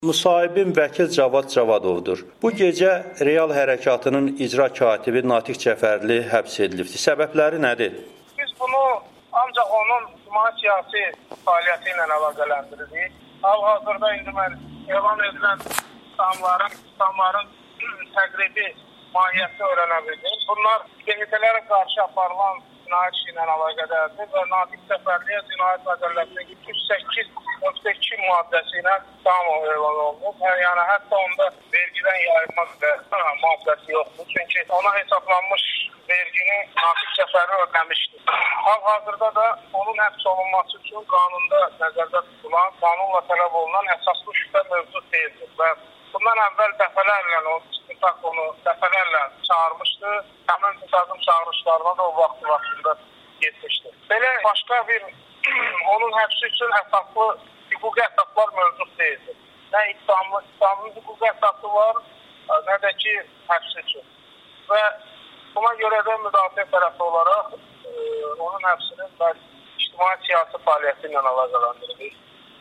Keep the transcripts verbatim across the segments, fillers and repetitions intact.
Müsahibim vəkil Cavad Cavadovdur. Bu gecə Real Hərəkatının icra katibi Natiq Cəfərli həbs edilibdir. Səbəbləri nədir? Biz bunu ancaq onun ictimai siyasi fəaliyyəti ilə əlaqələndiririk. Hal-hazırda indi mən elan edilən ittihamların, ittihamların təqribi mahiyyəti öyrənə bildim. Bunlar B H T-lərə qarşı aparılan cinayət işi ilə əlaqədardır və Natiq Cəfərliyə cinayət məcəlləsinin iki yüz səkkiz nöqtə iki maddəsi ilə ittiham elan olunub. Yəni hətta onda vergidən yayınma maddəsi yoxdur. Çünki ona hesablanmış vergini Natiq Cəfərli ödəmişdir. Hal-hazırda da onun həbs olunması üçün qanunda nəzərdə tutulan, qanunla tələb olunan əsaslı şübhə mövcud deyildir və bundan əvvəl dəfələrlə o istintaq onu dəfələrlə çağırmışdı. Həmin istintaqın çağırışlarına da o vaxt vaxtında getmişdi. Belə başqa bir onun həbsi üçün əsaslı hüquqi əsaslar mövcud deyildir. Nə ittihamlı, ittihamlı hüquqi əsası var, nə də ki həbsi üçün. Və buna görə də müdafiə tərəfi olaraq e, onun həbsinin və ictimai siyasi fəaliyyəti ilə əlaqələndirilir.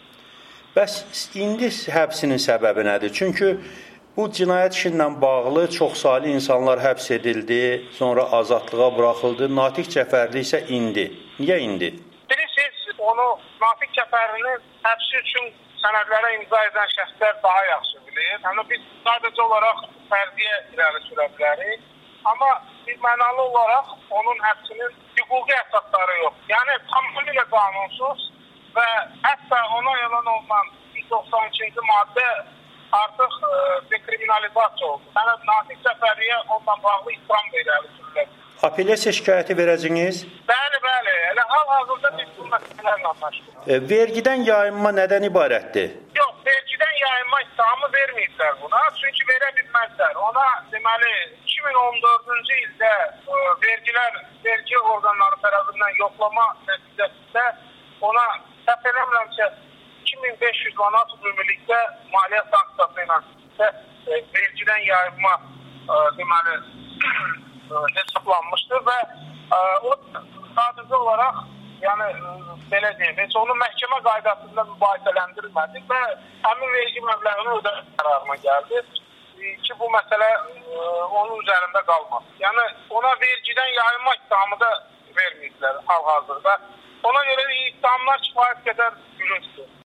Bəs indi həbsinin səbəbi nədir? Çünki bu cinayət işi ilə bağlı çoxsaylı insanlar həbs edildi, sonra azadlığa buraxıldı. Natiq Cəfərli isə indi. Niyə indi? Bilirsiniz, onu Natiq Cəfərlinin həbsi üçün sənədlərə imza edən şəxslər daha yaxşı bilir. Yəni biz sadəcə olaraq fərdiyə irəli sürə bilərik. Amma bir mənalı olaraq onun həbsinin hüquqi əsasları yox. Yəni tamamilə qanunsuz və hətta ona elan olunan yüz doxsan ikinci maddə artıq e, dekriminalizasiya oldu. Yəni Natiq Cəfərliyə onunla bağlı ittiham irəli sürülür. Apellyasiya şikayəti verəcəksiniz? Bəli, bəli. Elə hal-hazırda biz bu məsələlərlə məşğuluq. E, vergidən yayınma nədən ibarətdir? Yox, vergidən yayınma ittihamı verməyiblər buna. Çünki verə bilməzlər. Ona deməli iki min on dördüncü ildə e, vergilər, vergi orqanları tərəfindən yoxlama nəticəsində ona səhv eləmirəmsə iki min beş yüz manat ümumilikdə maliyyə sanksiyası ilə e, vergidən yayınma e, deməli hesablanmışdır və ə, o sadəcə olaraq yəni ə, belə deyim, heç onun məhkəmə qaydasında mübahisələndirilmədi və həmin vergi məbləğini ödəmək qərarına gəldi ki, bu məsələ ə, onun üzərində qalmaz. Yəni ona vergidən yayınma ittihamı da verməyiblər hal-hazırda. Ona görə ittihamlar kifayət qədər gülüncdür.